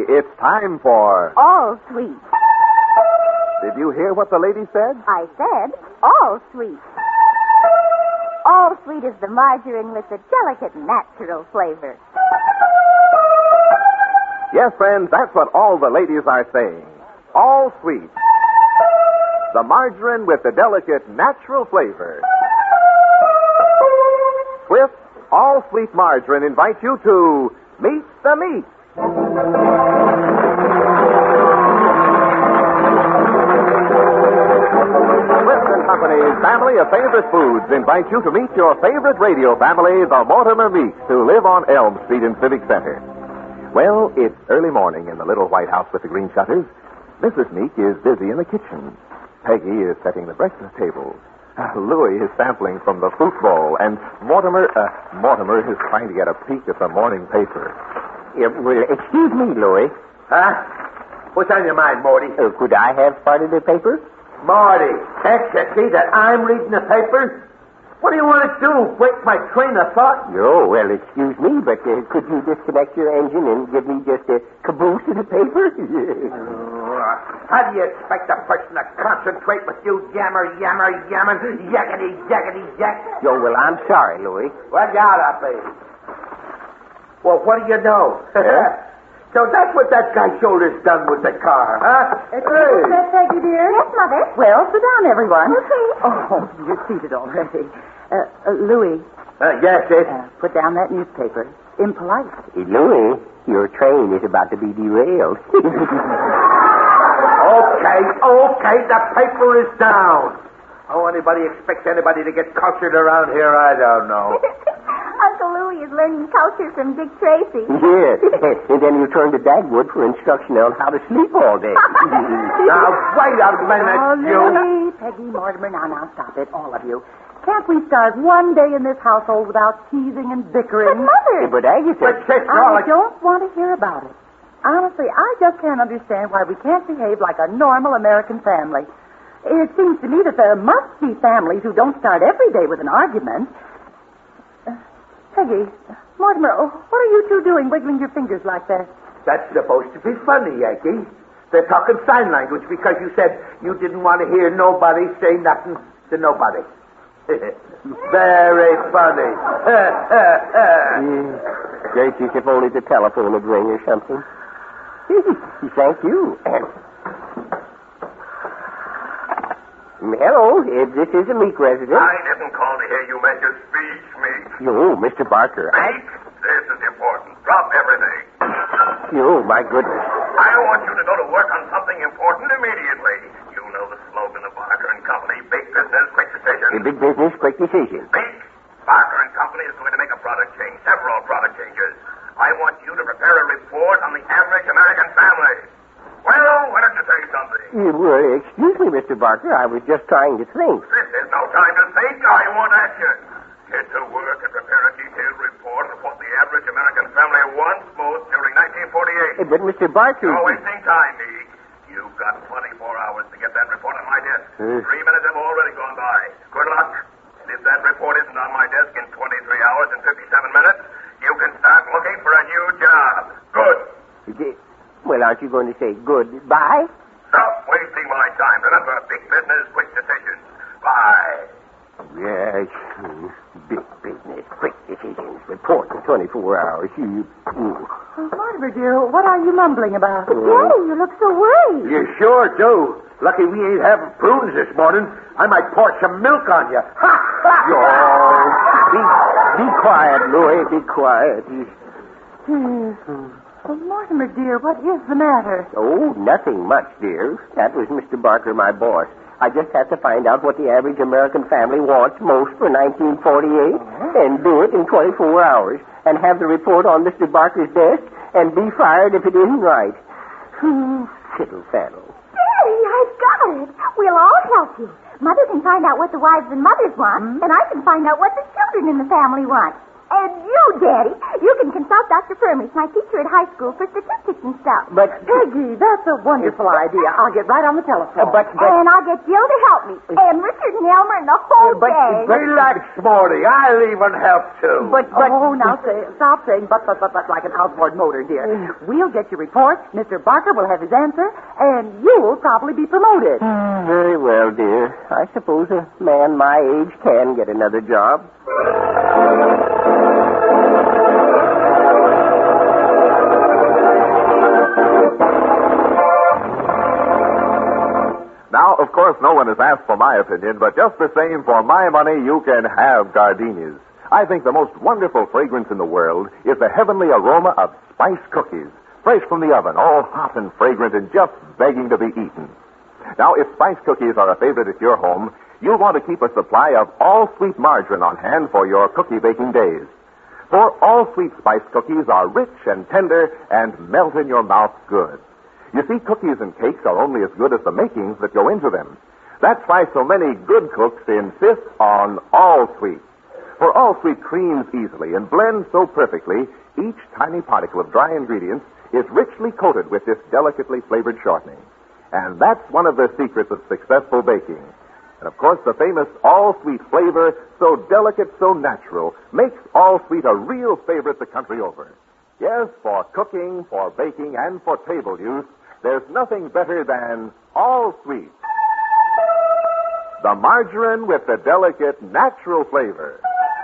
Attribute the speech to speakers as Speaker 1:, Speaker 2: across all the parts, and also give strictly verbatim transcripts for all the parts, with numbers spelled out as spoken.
Speaker 1: it's time for...
Speaker 2: All sweet.
Speaker 1: Did you hear what the lady said?
Speaker 2: I said all sweet. All sweet is the margarine with the delicate natural flavor.
Speaker 1: Yes, friends, that's what all the ladies are saying. All sweet. The margarine with the delicate natural flavor. Swift All Sweet Margarine invites you to Meet the Meat. Swift and Company's family of favorite foods invite you to meet your favorite radio family, the Mortimer Meeks, who live on Elm Street in Civic Center. Well, it's early morning in the little white house with the green shutters. Missus Meek is busy in the kitchen. Peggy is setting the breakfast table. Uh, Louis is sampling from the fruit bowl, and Mortimer, uh, Mortimer is trying to get a peek at the morning paper.
Speaker 3: Yeah, well, excuse me, Louis.
Speaker 4: Huh? What's on your mind, Morty?
Speaker 3: Uh, could I have part of the paper?
Speaker 4: Morty, can't you see that I'm reading the paper? What do you want to do? Break my train of thought?
Speaker 3: Oh, well, excuse me, but uh, could you disconnect your engine and give me just a caboose of the paper?
Speaker 4: uh, how do you expect a person to concentrate with you yammer, yammer, yamming, yakety, yakety, yak?
Speaker 3: Yo, well, I'm sorry, Louis.
Speaker 4: Well, gotta be. Well, what do you know?
Speaker 3: Yeah?
Speaker 4: So that's what that guy's shoulder's done with the car, huh?
Speaker 2: Hey. Peggy, dear? Yes, Mother?
Speaker 5: Well, sit down, everyone.
Speaker 2: Okay.
Speaker 5: Oh, you're seated already. Uh, uh, Louis,
Speaker 4: Uh, yes, yes.
Speaker 5: uh, put down that newspaper. Impolite.
Speaker 3: Hey, Louis, your train is about to be derailed.
Speaker 4: Okay, okay, the paper is down. Oh, anybody expects anybody to get cultured around here? I don't know.
Speaker 2: Uncle Louie is learning culture from Dick Tracy.
Speaker 3: Yes, and then you turn to Dagwood for instruction on how to sleep all day.
Speaker 4: Now, wait a minute,
Speaker 5: Oh,
Speaker 4: you.
Speaker 5: Louis, Peggy, Mortimer, now, now, stop it, all of you. Can't we start one day in this household without teasing and bickering?
Speaker 2: But, Mother...
Speaker 3: Hey, but Agatha...
Speaker 4: But, Sis,
Speaker 5: I
Speaker 4: Rollick,
Speaker 5: don't want to hear about it. Honestly, I just can't understand why we can't behave like a normal American family. It seems to me that there must be families who don't start every day with an argument. Uh, Peggy, Mortimer, oh, what are you two doing wiggling your fingers like that?
Speaker 4: that's supposed to be funny, Yankee. They're talking sign language because you said you didn't want to hear nobody say nothing to nobody. Very funny.
Speaker 3: Gracious, if only the telephone would ring or something. Thank you. Hello, uh, this is a Meek resident.
Speaker 6: I didn't call to hear you make your speech, Meek.
Speaker 3: Yo, Mister Barker. I...
Speaker 6: Meek, this is important. Drop everything.
Speaker 3: Yo, my goodness.
Speaker 6: I want you to go to work on something important immediately. You know the slogan of Barker and Company, big business, quick decision.
Speaker 3: A big business, quick decision.
Speaker 6: Meek, Barker and Company is going to make a product change, several product changes. I want you to prepare a report on the average American family. Well, why don't you say something?
Speaker 3: Uh, well, excuse me, Mister Barker. I was just trying to think.
Speaker 6: This is no time to think. I want action. Get to work and prepare a detailed report of what the average American family wants most during nineteen forty-eight.
Speaker 3: Uh, but, Mister Barker...
Speaker 6: No wasting time, Meek. You've got twenty-four hours to get that report on my desk.
Speaker 3: Uh.
Speaker 6: Three minutes have already gone by. Good luck. And if that report isn't on my desk in twenty-three hours and fifty-seven minutes, you can start looking for a new job. Good.
Speaker 3: Okay. Well, aren't you going to say goodbye?
Speaker 6: Stop wasting my time. Remember, big business, quick decisions. Bye.
Speaker 3: Yes. Big business, quick decisions. Report in twenty-four hours. You...
Speaker 5: Oh, Mortimer, dear, what are you mumbling about?
Speaker 2: Daddy, you look so worried.
Speaker 4: You sure do. Lucky we ain't having prunes this morning. I might pour some milk on you. Ha! Ha!
Speaker 3: Be, be quiet, Louis. Be quiet.
Speaker 5: Hmm. Oh, Mortimer, dear, what is the matter?
Speaker 3: Oh, nothing much, dear. That was Mister Barker, my boss. I just have to find out what the average American family wants most for nineteen forty-eight
Speaker 5: Oh.
Speaker 3: and do it in twenty-four hours and have the report on Mister Barker's desk and be fired if it isn't right. Hmm, fiddle-faddle.
Speaker 2: Daddy, I've got it. We'll all help you. Mother can find out what the wives and mothers want,
Speaker 5: Hmm?
Speaker 2: and I can find out what the children in the family want. And you, Daddy, you can consult Doctor Permis, my teacher at high school, for statistics and stuff.
Speaker 5: But, Peggy, that's a wonderful idea. I'll get right on the telephone.
Speaker 3: Uh, but, but,
Speaker 2: And I'll get Jill to help me. And Richard and Elmer and the whole
Speaker 3: but-
Speaker 2: gang.
Speaker 4: Relax, Morty. I'll even help, too.
Speaker 3: but, but...
Speaker 5: oh, now say, stop saying but, but, but, but like an outboard motor, dear. We'll get your report. Mister Barker will have his answer, and you'll probably be promoted.
Speaker 3: Hmm, very well, dear. I suppose a man my age can get another job.
Speaker 1: Now, of course, no one has asked for my opinion, but just the same, for my money, you can have gardenias. I think the most wonderful fragrance in the world is the heavenly aroma of spice cookies, fresh from the oven, all hot and fragrant and just begging to be eaten. Now, if spice cookies are a favorite at your home, you'll want to keep a supply of all-sweet margarine on hand for your cookie baking days. For all-sweet spice cookies are rich and tender and melt in your mouth good. You see, cookies and cakes are only as good as the makings that go into them. That's why so many good cooks insist on all-sweet. For all-sweet creams easily and blends so perfectly, each tiny particle of dry ingredients is richly coated with this delicately flavored shortening. And that's one of the secrets of successful baking. And, of course, the famous all-sweet flavor, so delicate, so natural, makes all-sweet a real favorite the country over. Yes, for cooking, for baking, and for table use, there's nothing better than all-sweet. The margarine with the delicate, natural flavor.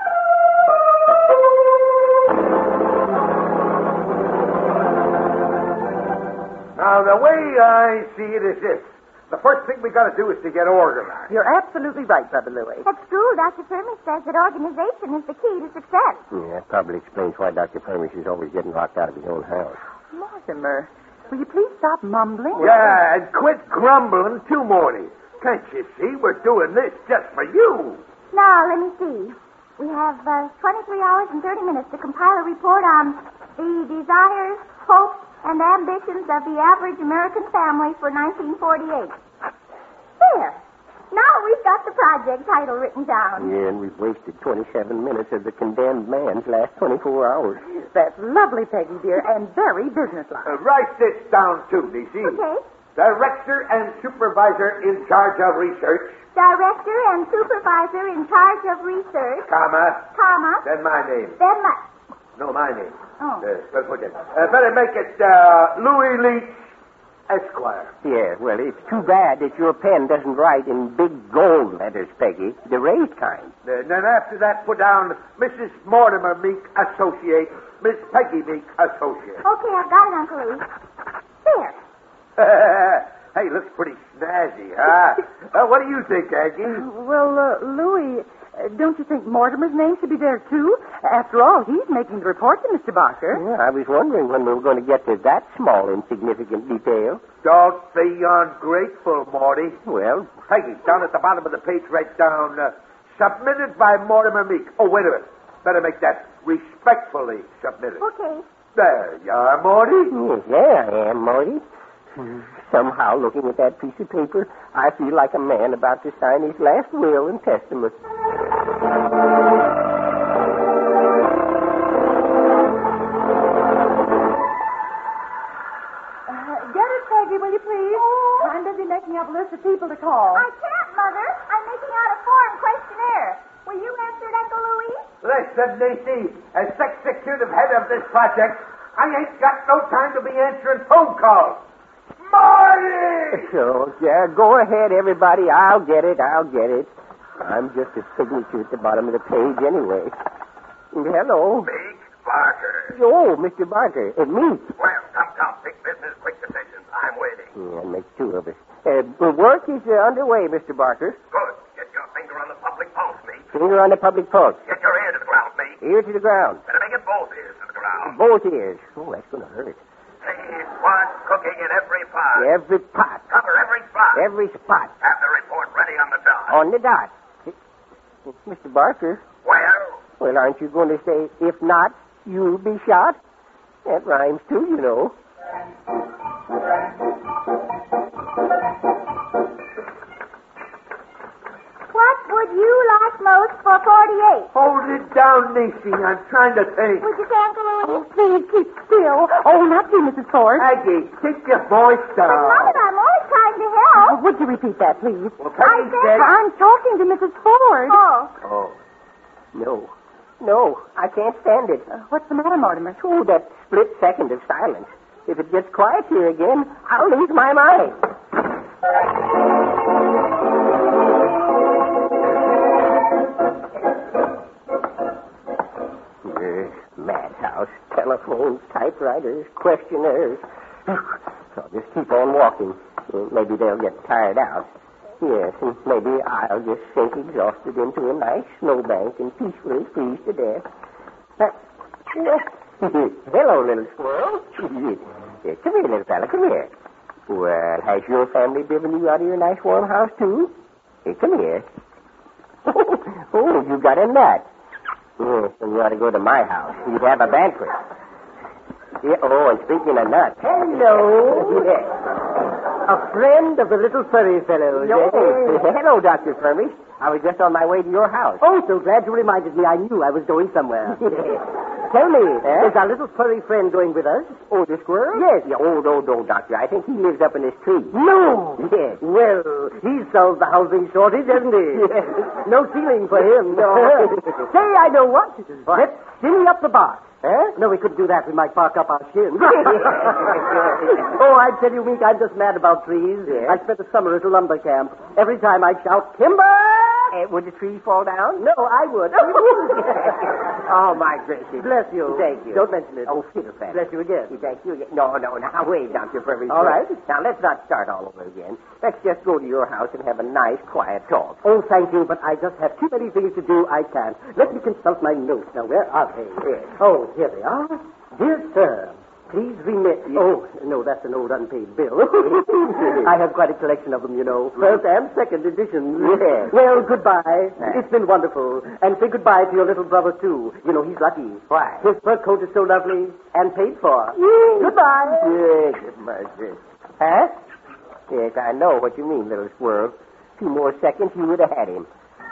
Speaker 4: Now, the way I see it is this. The first thing we got to do is to get organized.
Speaker 5: You're absolutely right, Brother Louie.
Speaker 2: At school, Doctor Permis says that organization is the key to success.
Speaker 3: Yeah, that probably explains why Doctor Permis is always getting locked out of his own house.
Speaker 5: Mortimer, will you please stop mumbling?
Speaker 4: Yeah, and quit grumbling too, Morty. Can't you see we're doing this just for you?
Speaker 2: Now, let me see. We have uh, twenty-three hours and thirty minutes to compile a report on the desires, hopes, and ambitions of the average American family for nineteen forty-eight. There. Now we've got the project title written down.
Speaker 3: Yeah, and we've wasted twenty-seven minutes of the condemned man's last twenty-four hours.
Speaker 5: That's lovely, Peggy, dear, and very businesslike.
Speaker 4: Uh, write this down, too, Niecy.
Speaker 2: Okay.
Speaker 4: Director and supervisor in charge of research,
Speaker 2: Director and supervisor in charge of research,
Speaker 4: comma,
Speaker 2: comma,
Speaker 4: then my name.
Speaker 2: then my...
Speaker 4: No, my name.
Speaker 2: Oh.
Speaker 4: Uh, better put it. Uh, better make it uh, Louis Leach, Esquire.
Speaker 3: Yeah, well, it's too bad that your pen doesn't write in big gold letters, Peggy, the raised kind.
Speaker 4: Uh, then after that, put down Missus Mortimer Meek, Associate, Miss Peggy Meek, Associate.
Speaker 2: Okay, I've got it, Uncle Louie. There.
Speaker 4: Hey, looks pretty snazzy, huh? uh, what do you think, Aggie?
Speaker 5: Well, uh, Louie, uh, don't you think Mortimer's name should be there, too? After all, he's making the report to Mister Barker.
Speaker 3: Yeah, I was wondering when we were going to get to that small, insignificant detail.
Speaker 4: Don't be ungrateful, Morty.
Speaker 3: Well,
Speaker 4: Peggy, down at the bottom of the page, write down, uh, submitted by Mortimer Meek. Oh, wait a minute. Better make that respectfully submitted.
Speaker 2: Okay.
Speaker 4: There you are, Morty.
Speaker 3: yes, there I am, Morty. Somehow, looking at that piece of paper, I feel like a man about to sign his last will and testament.
Speaker 5: Uh, get it, Peggy, will you please? I'm busy making up a list of people to call.
Speaker 2: I can't, Mother. I'm making out a form questionnaire. Will you answer it, Uncle Louie?
Speaker 4: Listen, Niecy, as executive head of this project, I ain't got no time to be answering phone calls. Marty!
Speaker 3: So, yeah, go ahead, everybody. I'll get it. I'll get it. I'm just a signature at the bottom of the page anyway. Hello.
Speaker 6: Meek Barker.
Speaker 3: Oh, Mister Barker. Uh, me.
Speaker 6: Well, come, come. Big business, quick decisions. I'm waiting.
Speaker 3: Yeah, that makes two of us. Uh, the work is uh, underway, Mister Barker.
Speaker 6: Good. Get your finger on the public pulse, Meek.
Speaker 3: Finger on the public pulse.
Speaker 6: Get your ear to the ground, Meek.
Speaker 3: Ear to the ground.
Speaker 6: Better make it both ears to the ground.
Speaker 3: Both ears. Oh, that's going to hurt.
Speaker 6: Please, one cooking in every pot.
Speaker 3: Every pot.
Speaker 6: Cover every spot.
Speaker 3: Every spot.
Speaker 6: Have the report ready on the dot.
Speaker 3: On the dot. Mister Barker.
Speaker 6: Well,
Speaker 3: Well, aren't you going to say, if not, you'll be shot? That rhymes too, you know.
Speaker 2: What would you like most for forty-eight?
Speaker 4: Hold Sit down, Nisi. I'm trying to think.
Speaker 2: Would you say, Uncle Louis?
Speaker 5: Oh, please keep still. Oh, not you, Missus Ford.
Speaker 4: Aggie, keep your voice
Speaker 2: But,
Speaker 4: down.
Speaker 2: Mother, I'm always trying to help.
Speaker 5: Oh, would you repeat that, please?
Speaker 4: Well,
Speaker 2: I
Speaker 4: Peggy
Speaker 2: said-
Speaker 4: said...
Speaker 5: I'm talking to Missus Ford.
Speaker 2: Oh.
Speaker 3: Oh. No. No, I can't stand it.
Speaker 5: Uh, what's the matter, Mortimer?
Speaker 3: Oh, that split second of silence. If it gets quiet here again, I'll lose my mind. Yes, madhouse, telephones, typewriters, questionnaires. So I'll just keep on walking. Maybe they'll get tired out. Yes, and maybe I'll just sink exhausted into a nice snowbank and peacefully freeze to death. Uh, Hello, little squirrel. Yeah, come here, little fella, come here. Well, has your family driven you out of your nice warm house, too? Hey, come here. Oh, you got a nut. Yes, then you ought to go to my house. You'd have a banquet. Yeah, oh, and speaking of nuts.
Speaker 7: Hello.
Speaker 3: Yes.
Speaker 7: A friend of the little furry fellows.
Speaker 3: Yo,
Speaker 7: eh?
Speaker 3: hello, Doctor Furby. I was just on my way to your house.
Speaker 7: Oh, so glad you reminded me. I knew I was going somewhere. Tell me,
Speaker 3: Eh?
Speaker 7: is our little furry friend going with us?
Speaker 3: Oh, the squirrel?
Speaker 7: Yes.
Speaker 3: Yeah, oh, no, no, Doctor. I think he lives up in this tree.
Speaker 7: No.
Speaker 3: Yes.
Speaker 7: Well, he's solved the housing shortage, hasn't he?
Speaker 3: Yes.
Speaker 7: No ceiling for him.
Speaker 3: No.
Speaker 7: Say, I know what.
Speaker 3: What?
Speaker 7: Let's shinny up the bark.
Speaker 3: Huh?
Speaker 7: No, we couldn't do that. We might bark up our shins. Oh, I tell you, Meek, I'm just mad about trees.
Speaker 3: Yes?
Speaker 7: I spent the summer at a lumber camp. Every time I shout, timber!
Speaker 3: Uh, would the tree fall down?
Speaker 7: No, I would.
Speaker 3: Oh, my gracious.
Speaker 7: Bless you.
Speaker 3: Thank you.
Speaker 7: Don't mention it.
Speaker 3: Oh, fiddle faddle.
Speaker 7: Bless you again.
Speaker 3: Thank you. No, no, now wait, Doctor Furby.
Speaker 7: All right.
Speaker 3: Now, let's not start all over again. Let's just go to your house and have a nice, quiet talk.
Speaker 7: Oh, thank you, but I just have too many things to do. I can't. Let me consult my notes. Now, where are they?
Speaker 3: Yes.
Speaker 7: Oh, here they are. Dear sir, please remit. Oh, no, that's an old unpaid bill. I have quite a collection of them, you know. First and second editions.
Speaker 3: Yes.
Speaker 7: Well, goodbye.
Speaker 3: Yes.
Speaker 7: It's been wonderful. And say goodbye to your little brother, too. You know, he's lucky.
Speaker 3: Why?
Speaker 7: His fur coat is so lovely and paid for.
Speaker 3: Yes.
Speaker 7: Goodbye.
Speaker 3: Yes, mercy. Huh? Yes, I know what you mean, little squirrel. Two more seconds, you would have had him.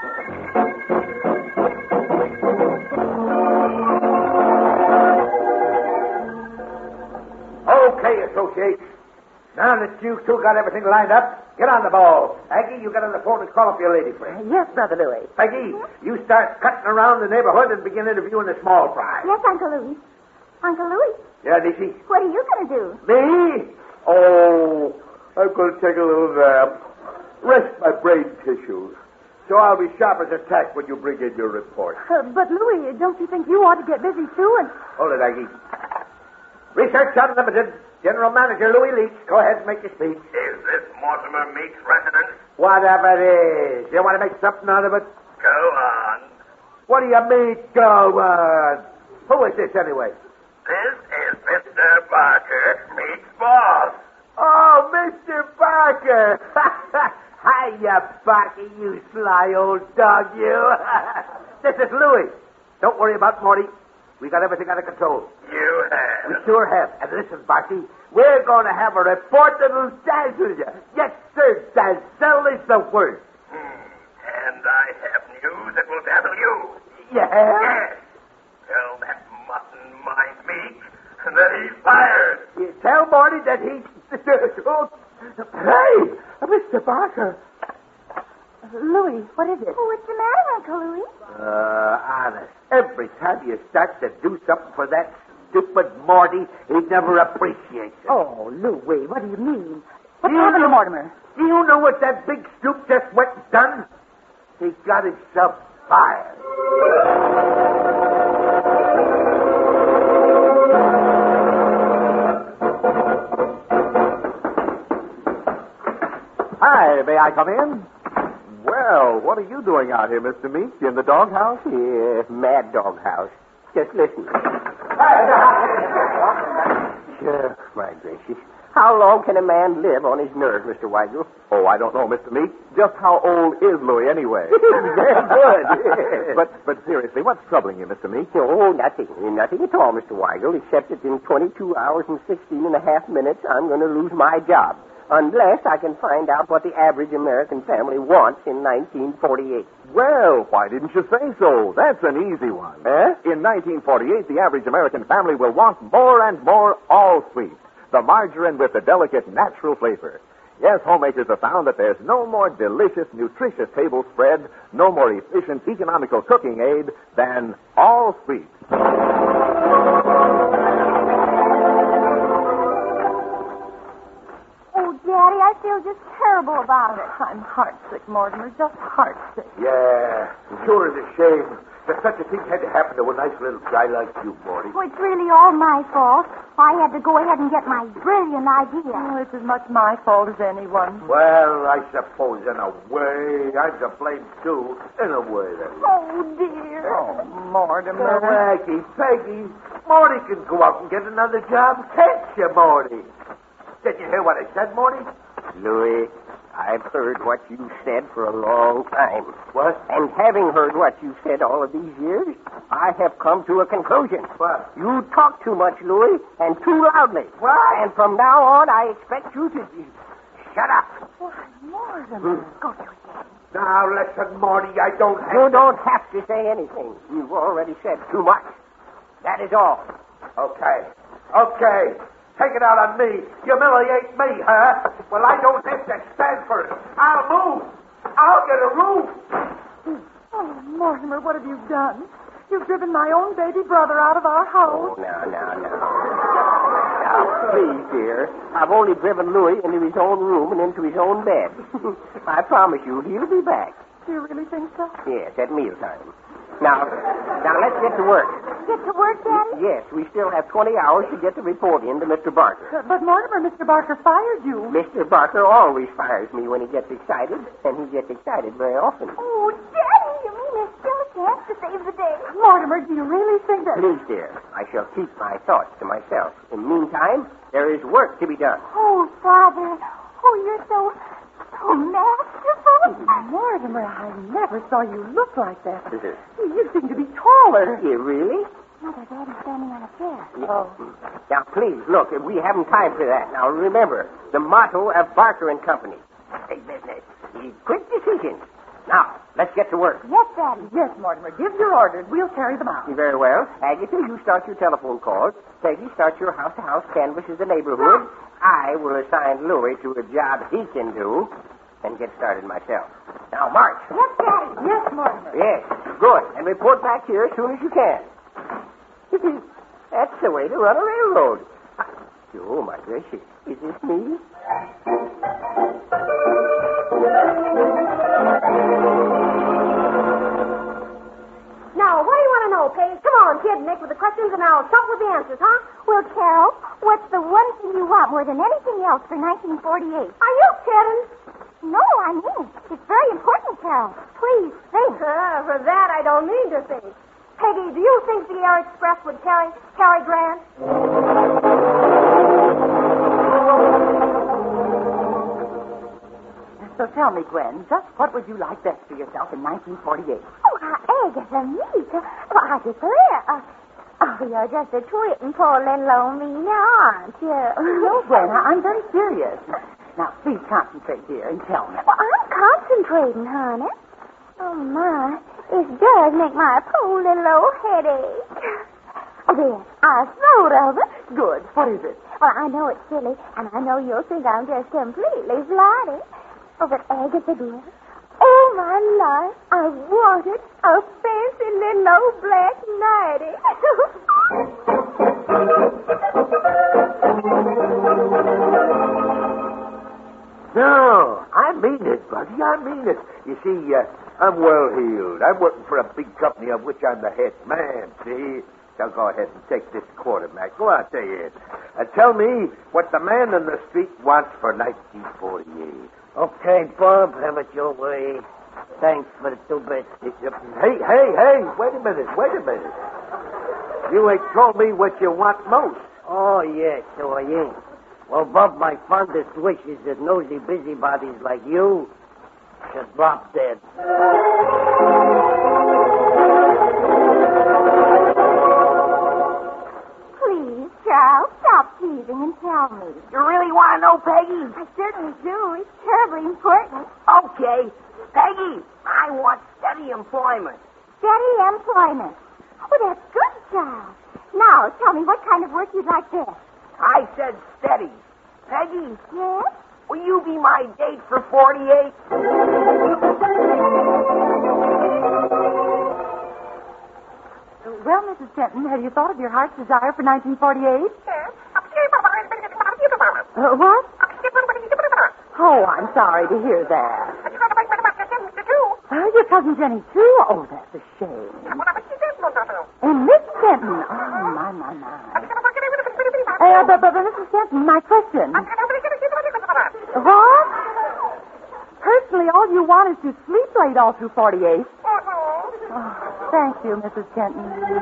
Speaker 4: Okay, associates. Now that you two got everything lined up, get on the ball. Aggie, you get on the phone and call up your lady friend.
Speaker 5: Yes, Brother Louis.
Speaker 4: Peggy, you start cutting around the neighborhood and begin interviewing the small fry.
Speaker 2: Yes, Uncle Louis. Uncle Louis,
Speaker 4: Yeah, Nisi?
Speaker 2: what are you going to do?
Speaker 4: Me? Oh, I'm going to take a little nap. Rest my brain tissues. So I'll be sharp as a tack when you bring in your report.
Speaker 5: Uh, but, Louis, don't you think you ought to get busy, too? And
Speaker 4: Hold it, Aggie. Research Unlimited. General Manager Louis Leach. Go ahead and make your speech.
Speaker 6: Is this Mortimer Meek's residence?
Speaker 4: Whatever it is. You want to make something out of it?
Speaker 6: Go on.
Speaker 4: What do you mean, go on? Who is this, anyway?
Speaker 6: This is Mister Barker, Meek's boss.
Speaker 4: Oh, Mister Barker. Hiya, Barker, you sly old dog, you. This is Louis. Don't worry about Morty. We got everything under control.
Speaker 6: You
Speaker 4: We
Speaker 6: have.
Speaker 4: sure have. And listen, Barky, we're going to have a report that'll dazzle you. Yes, sir, dazzle is the word.
Speaker 6: Hmm. And I have news that will dazzle you.
Speaker 4: Yeah?
Speaker 6: Yes. Tell that mutton mind Meek that he's fired.
Speaker 4: You tell Morty that he... Hey, Mister Barker.
Speaker 5: Louis, what is it?
Speaker 2: Oh, what's the matter, Uncle Louis?
Speaker 4: Uh, honest, every time you start to do something for that stupid Morty, he never appreciates it.
Speaker 5: Oh, Louis, what do you mean? What
Speaker 4: You
Speaker 5: happened to
Speaker 4: know-
Speaker 5: Mortimer?
Speaker 4: Do you know what that big snoop just went and done? He got himself fired.
Speaker 1: Hi, may I come in? Well, what are you doing out here, Mister Meek? In the doghouse?
Speaker 3: Yeah, mad dog house. Just listen. Sure, my gracious. How long can a man live on his nerves, Mister Weigel?
Speaker 1: Oh, I don't know, Mister Meek. Just how old is Louis anyway?
Speaker 3: Very good.
Speaker 1: but but seriously, what's troubling you, Mister Meek?
Speaker 3: Oh, nothing. Nothing at all, Mister Weigel, except that in twenty-two hours and sixteen and a half minutes, I'm going to lose my job. unless I can find out what the average American family wants in nineteen forty-eight.
Speaker 1: Well, why didn't you say so? That's an easy one.
Speaker 3: Huh?
Speaker 1: In nineteen forty-eight, the average American family will want more and more all-sweet, the margarine with the delicate natural flavor. Yes, homemakers have found that there's no more delicious, nutritious table spread, no more efficient, economical cooking aid than all-sweet.
Speaker 2: Daddy, I feel just terrible about it.
Speaker 5: I'm heartsick, Mortimer, just heartsick.
Speaker 4: Yeah, sure is a shame that such a thing had to happen to a nice little guy like you, Morty.
Speaker 2: Well, it's really all my fault. I had to go ahead and get my brilliant idea.
Speaker 5: Oh, it's as much my fault as anyone.
Speaker 4: Well, I suppose in a way I'm to blame, too. In a way, that is.
Speaker 2: Oh, dear.
Speaker 5: Oh, Mortimer.
Speaker 4: Peggy, Peggy, Morty can go out and get another job, can't you, Morty? Did you hear what I said, Morty?
Speaker 3: Louis, I've heard what you said for a long time.
Speaker 4: What?
Speaker 3: And having heard what you've said all of these years, I have come to a conclusion.
Speaker 4: What?
Speaker 3: You talk too much, Louis, and too loudly.
Speaker 4: What?
Speaker 3: And from now on, I expect you to shut up.
Speaker 5: Why, Mortimer.
Speaker 2: Go to it, Daddy.
Speaker 4: Now, listen, Morty, I don't have
Speaker 3: You
Speaker 4: to...
Speaker 3: don't have to say anything. You've already said too much. That is all.
Speaker 4: Okay. Okay. Take it out on me. Humiliate me, huh? Well, I don't have to stand for it. I'll move. I'll get a room.
Speaker 5: Oh, Mortimer, what have you done? You've driven my own baby brother out of our house.
Speaker 3: Oh, now, now, now. Now, please, dear. I've only driven Louis into his own room and into his own bed. I promise you, he'll be back.
Speaker 5: Do you really think so?
Speaker 3: Yes, at mealtime. Now, now let's get to work.
Speaker 2: Get to work, Daddy?
Speaker 3: Yes, we still have twenty hours to get the report in to Mister Barker.
Speaker 5: But, but Mortimer, Mister Barker fired you.
Speaker 3: Mister Barker always fires me when he gets excited, and he gets excited very often.
Speaker 2: Oh, Daddy, you mean there's still a chance to save the day?
Speaker 5: Mortimer, do you really think that...
Speaker 3: Please, dear, I shall keep my thoughts to myself. In the meantime, there is work to be done.
Speaker 2: Oh, Father. Oh, you're so... so masterful.
Speaker 5: Mortimer, I never saw you look like that.
Speaker 3: Is it?
Speaker 5: You seem to be taller.
Speaker 3: You really?
Speaker 2: Mother, Daddy's standing on a chair.
Speaker 5: Oh.
Speaker 3: Now, please, look, we haven't time for that. Now, remember, the motto of Barker and Company. Big business. Quick decisions. Now, let's get to work.
Speaker 2: Yes, Daddy.
Speaker 5: Yes, Mortimer, give your orders. We'll carry them out.
Speaker 3: Very well. Agatha, you start your telephone calls. Peggy, start your house-to-house canvass of the neighborhood. I will assign Louis to a job he can do and get started myself. Now, march.
Speaker 2: Yes, Daddy.
Speaker 5: Yes, Mortimer.
Speaker 3: Yes, good. And report back here as soon as you can. That's the way to run a railroad. Oh, my gracious. Is this me?
Speaker 2: Now, what do you want to know, Paige? Come on, kid, Nick, with the questions, and I'll start with the answers, huh? Well, Carol, what's the one thing you want more than anything else for nineteen forty-eight? Are you kidding? No, I mean it. It's very important, Carol. Please, think. Uh, for that, I don't need to think. Peggy, do you think the Air Express would carry Cary Grant?
Speaker 5: So tell me, Gwen, just what would you like best for yourself in nineteen forty-eight?
Speaker 2: Oh, uh, Agatha, me? Well, I declare. Uh, oh, you're just a twitting, poor little old me now, aren't you?
Speaker 5: No, Gwen, I- I'm very serious. Now, please concentrate, dear, and tell me.
Speaker 2: Well, I'm concentrating, honey. Oh, my. It does make my poor little old headache. Oh, there. I thought of it.
Speaker 5: Good. What is it?
Speaker 2: Well, I know it's silly, and I know you'll think I'm just completely flighty. Oh, but Agatha, dear, all my life I wanted a fancy little old black nightie.
Speaker 4: No, I mean it, buddy. I mean it. You see, uh, I'm well-heeled. I'm working for a big company of which I'm the head man, see? Now go ahead and take this quarter, Mac. Go out there and tell me what the man in the street wants for nineteen forty-eight.
Speaker 7: Okay, Bob, have it your way. Thanks for the two bits.
Speaker 4: Hey, hey, hey, wait a minute, wait a minute. You ain't told me what you want most.
Speaker 7: Oh, yes, so I ain't. Well, Bob, my fondest wish is that nosy busybodies like you should drop dead.
Speaker 2: Please, Charles, stop teasing anything and tell me.
Speaker 3: You really want to know, Peggy?
Speaker 2: I certainly do. It's terribly important.
Speaker 3: Okay. Peggy, I want steady employment.
Speaker 2: Steady employment. Oh, that's good, child. Now, tell me what kind of work you'd like best.
Speaker 3: I said steady. Peggy,
Speaker 2: Yes?
Speaker 3: will you be my date for forty-eight?
Speaker 5: Well, Missus Kenton, have you thought of your heart's desire for nineteen forty-eight? Uh, what? Oh, I'm sorry to hear that. Oh, your cousin Jenny, too? Oh, that's a shame. And Miss Kenton. Oh, my, my, my. Uh, but, but, but, Missus Kenton, my question. What? Personally, all you want is to sleep late all through forty-eight. Oh, thank you, Missus Kenton.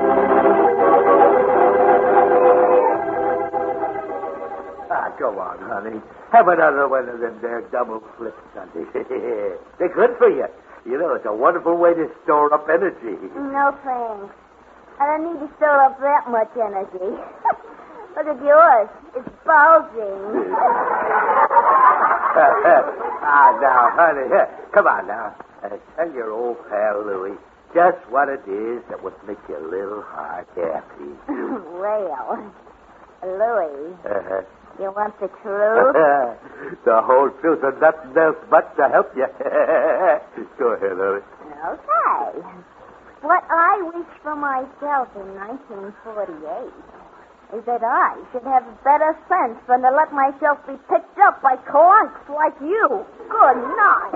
Speaker 4: Ah, go on, honey. Have another one of them there double flips, honey. They're good for you. You know, it's a wonderful way to store up energy.
Speaker 2: No thanks. I don't need to store up that much energy. Look at yours. It's bulging.
Speaker 4: ah, now, honey, come on now. Uh, tell your old pal Louie just what it is that would make your little heart happy.
Speaker 2: Well, Louie,
Speaker 4: Uh-huh.
Speaker 2: you want the truth?
Speaker 4: The whole truth and nothing else but to help you. Go ahead, Louie.
Speaker 2: Okay. What I wish for myself in nineteen forty-eight is that I should have better sense than to let myself be picked up by clunks like you. Good night.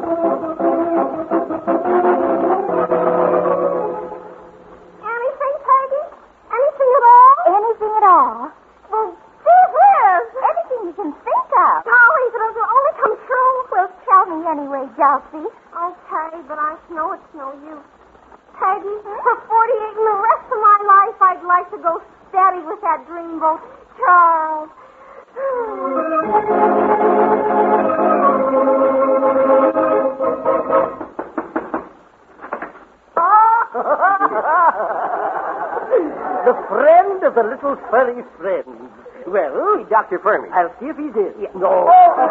Speaker 2: Anything, Peggy? Anything at all? Anything at all. Well, gee whiz. Anything you can think of. Golly, if it'll only come true. Well, tell me anyway, Delphi. Okay, but I know it's no use. Peggy, for forty-eight and the rest of my life, I'd like to go steady with that dreamboat. Charles.
Speaker 7: The friend of the little furry friend. Well, Doctor Fermi. I'll see if he's in. Yeah. No.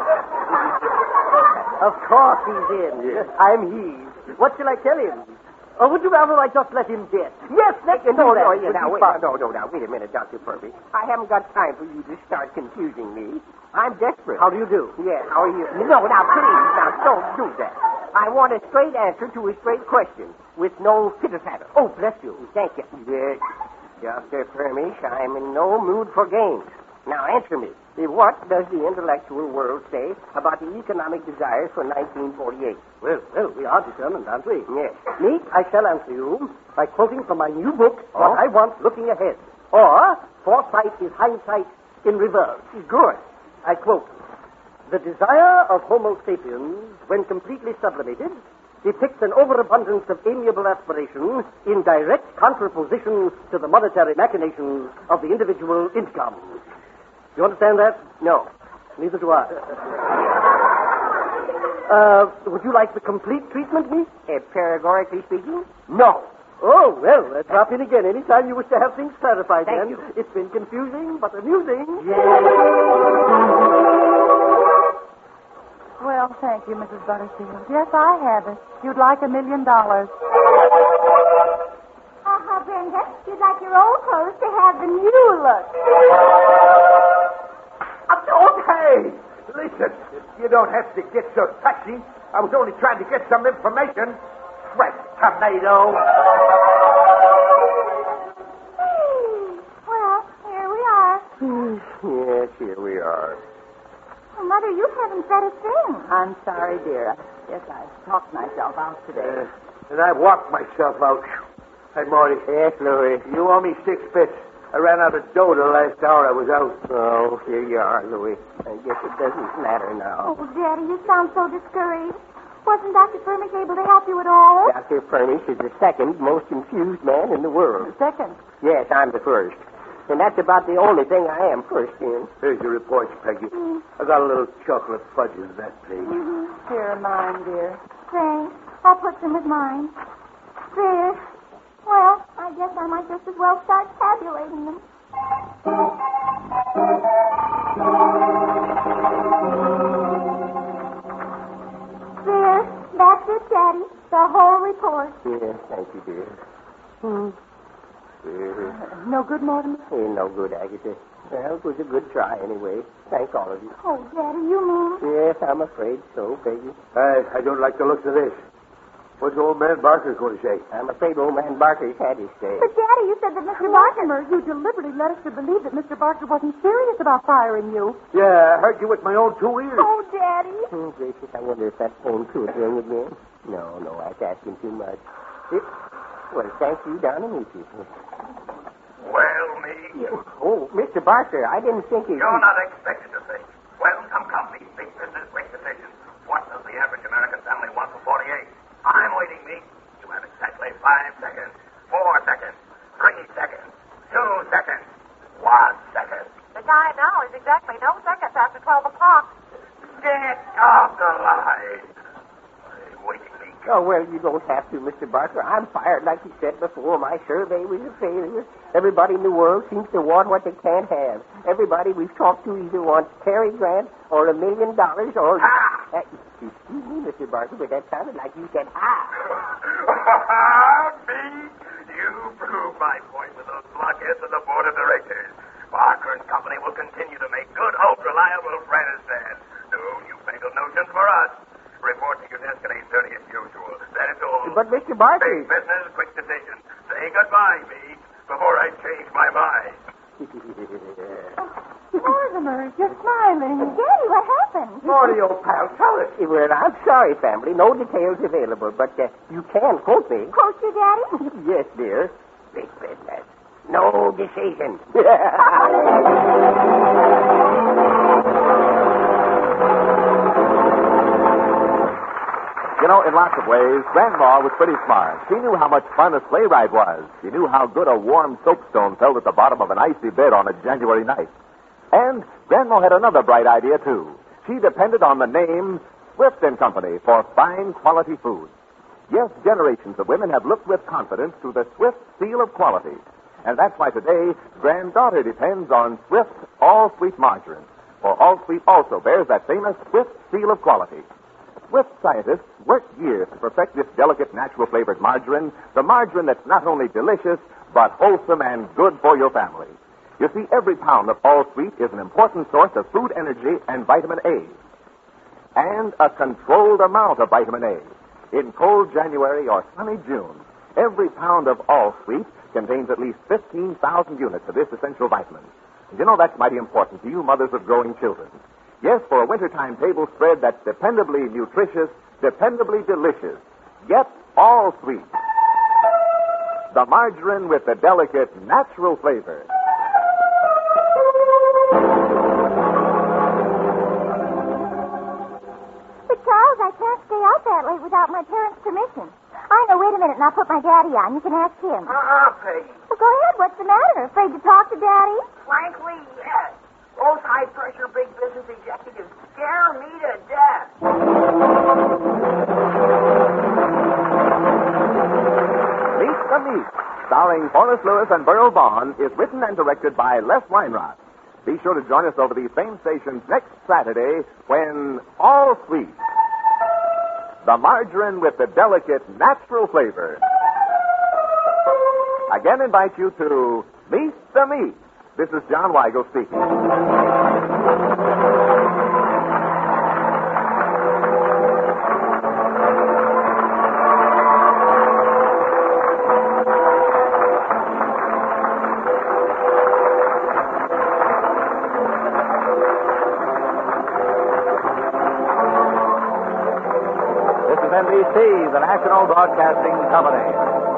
Speaker 7: Of course he's in.
Speaker 4: Yes.
Speaker 7: I'm he. What shall I tell him? Or would you rather I just let him get? Yes, let's do
Speaker 3: No,
Speaker 7: that.
Speaker 3: no, yeah,
Speaker 7: Would
Speaker 3: now,
Speaker 7: you
Speaker 3: wait,
Speaker 7: find-
Speaker 3: no, no, now, wait a minute, Doctor Purby. I haven't got time for you to start confusing me. I'm desperate.
Speaker 7: How do you do?
Speaker 3: Yeah, how are you? No, now, please, now, don't do that. I want a straight answer to a straight question with no pitter-patter.
Speaker 7: Oh, bless you.
Speaker 3: Thank you. Yes, Doctor Fermish, I'm in no mood for games. Now, answer me. What does the intellectual world say about the economic desires for nineteen forty-eight?
Speaker 7: Well, well, we are determined, aren't we?
Speaker 3: Yes.
Speaker 7: Me, I shall answer you by quoting from my new book,
Speaker 3: Oh?
Speaker 7: What I Want Looking Ahead. Or, Foresight is Hindsight in Reverse.
Speaker 3: Good.
Speaker 7: I quote, the desire of Homo sapiens, when completely sublimated, depicts an overabundance of amiable aspiration in direct contraposition to the monetary machinations of the individual income. You understand that?
Speaker 3: No.
Speaker 7: Neither do I. Uh, would you like the complete treatment, me?
Speaker 3: Uh, categorically speaking?
Speaker 7: No. Oh, well, uh, drop in again anytime you wish to have things clarified,
Speaker 3: Thank
Speaker 7: then.
Speaker 3: you.
Speaker 7: It's been confusing, but amusing.
Speaker 5: Well, thank you, Missus Butterfield. Yes, I have it. You'd like a million dollars.
Speaker 2: Uh-huh, Brenda. You'd like your old clothes to have the new look.
Speaker 4: Okay. Listen, you don't have to get so touchy. I was only trying to get some information. Fresh tomato.
Speaker 2: Well, here we are.
Speaker 3: Yes, here we are.
Speaker 2: Oh, Mother, you haven't said a thing.
Speaker 5: I'm sorry, dear. I guess I talked myself out today.
Speaker 4: Uh, and I walked myself out. Hey, Morty.
Speaker 3: Yes, Louis.
Speaker 4: You owe me six bits. I ran out of dough the last hour I was out.
Speaker 3: Oh, here you are, Louis. I guess it doesn't matter now.
Speaker 2: Oh, Daddy, you sound so discouraged. Wasn't Doctor Furnish able to help you at all?
Speaker 3: Doctor Furnish is the second most confused man in the world.
Speaker 5: Second.
Speaker 3: Yes, I'm the first. And that's about the only thing I am first in.
Speaker 4: Here's your reports, Peggy. I got a little chocolate fudge in that page.
Speaker 2: Mm-hmm.
Speaker 5: Here are mine, dear.
Speaker 2: Thanks. I'll put them with mine. There. Well, I guess I might just as well start tabulating them. There, that's it, Daddy. The whole report.
Speaker 3: Yes, thank you, dear. Hmm. Uh,
Speaker 5: No good, Mortimer?
Speaker 3: ain't no good, Agatha. Well, it was a good try anyway. Thank all of you.
Speaker 2: Oh, Daddy, you mean?
Speaker 3: Yes, I'm afraid so, baby.
Speaker 4: I, I don't like the looks of this. What's old man Barker going to say?
Speaker 3: I'm afraid old man Barker's had his say.
Speaker 2: But, Daddy, you said that Mister Barker...
Speaker 5: Mortimer, you deliberately led us to believe that Mister Barker wasn't serious about firing you.
Speaker 4: Yeah, I heard you with my own two ears.
Speaker 2: Oh, Daddy.
Speaker 3: Oh, gracious, I wonder if that phone could ring again. No, no, that's asking too much. It, well, thank you down to meet you.
Speaker 6: Well, me.
Speaker 3: Oh, Mister Barker, I didn't think it...
Speaker 6: You're not expected to think. Well, come, come, these big business, quick decisions. What does the average American family want for forty-eight? I'm waiting, me. You have exactly five seconds, four seconds, three seconds, two seconds, one second.
Speaker 8: The time now is exactly no seconds after twelve o'clock.
Speaker 6: Get off the line. I'm waiting, me.
Speaker 3: Oh, well, you don't have to, Mister Barker. I'm fired, like you said before. My survey was a failure. Everybody in the world seems to want what they can't have. Everybody we've talked to either wants Cary Grant or a million dollars or...
Speaker 6: Ah!
Speaker 3: Uh, excuse me, Mister Barker, but that sounded like you said, ah.
Speaker 6: Me? You prove my point with those blockheads of the board of directors. Barker and Company will continue to make good, hope-reliable Afghanistan. No newfangled notions for us. Report to your desk at eight thirty as usual. That is all.
Speaker 3: But, Mister Barker...
Speaker 6: Big business, quick decision. Say goodbye, me, before I change my mind.
Speaker 5: Mortimer, you're smiling.
Speaker 2: Daddy, what happened?
Speaker 4: Morty, old pal, tell us.
Speaker 3: Well, I'm sorry, family. No details available, but uh, you can quote me.
Speaker 2: Quote you, Daddy?
Speaker 3: Yes, dear. Big business. No decision.
Speaker 1: You know, in lots of ways, Grandma was pretty smart. She knew how much fun a sleigh ride was. She knew how good a warm soapstone felt at the bottom of an icy bed on a January night. And Grandma had another bright idea, too. She depended on the name Swift and Company for fine quality food. Yes, generations of women have looked with confidence to the Swift seal of quality. And that's why today, Granddaughter depends on Swift All-Sweet Margarine. For All-Sweet also bears that famous Swift seal of quality. Swift scientists worked years to perfect this delicate, natural-flavored margarine, the margarine that's not only delicious, but wholesome and good for your family. You see, every pound of All-Sweet is an important source of food energy and vitamin A. And a controlled amount of vitamin A. In cold January or sunny June, every pound of All-Sweet contains at least fifteen thousand units of this essential vitamin. You know, that's mighty important to you mothers of growing children. Yes, for a wintertime table spread that's dependably nutritious, dependably delicious. Get All-Sweet. The margarine with the delicate, natural flavor.
Speaker 2: But, Charles, I can't stay out that late without my parents' permission. I know, wait a minute, and I'll put my daddy on. You can ask him.
Speaker 4: Uh-uh, Peggy.
Speaker 2: Well, go ahead. What's the matter? Afraid to talk to Daddy?
Speaker 8: Frankly, yes. Those high-pressure big business executives scare me to death.
Speaker 1: Meet the Meat, starring Forrest Lewis and Burl Vaughn, is written and directed by Les Weinrod. Be sure to join us over these same stations next Saturday when All-Sweet, the margarine with the delicate, natural flavor, again invite you to Meet the Meat. This is John Weigel speaking. This is N B C, the National Broadcasting Company.